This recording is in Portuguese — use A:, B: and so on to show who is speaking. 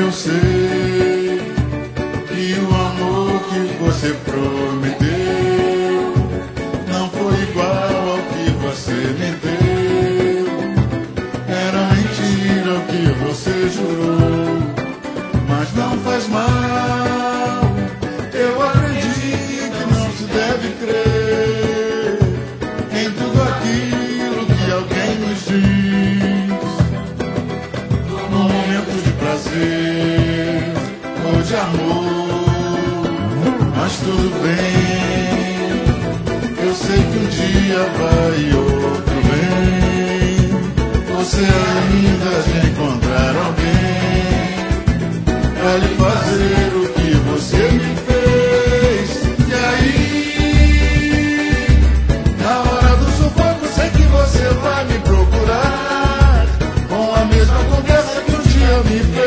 A: eu sei que o amor que você prometeu não foi igual ao que você me deu. Era mentira o que você jurou, mas não faz mal. Eu aprendi que não se deve crer em tudo aquilo que alguém nos diz. No momento de prazer ou de amor, mas tudo bem. Eu sei que um dia vai e outro vem. Você ainda de encontrar alguém pra lhe fazer o que você me fez. E aí, na hora do sufoco, sei que você vai me procurar com a mesma conversa que um dia me fez.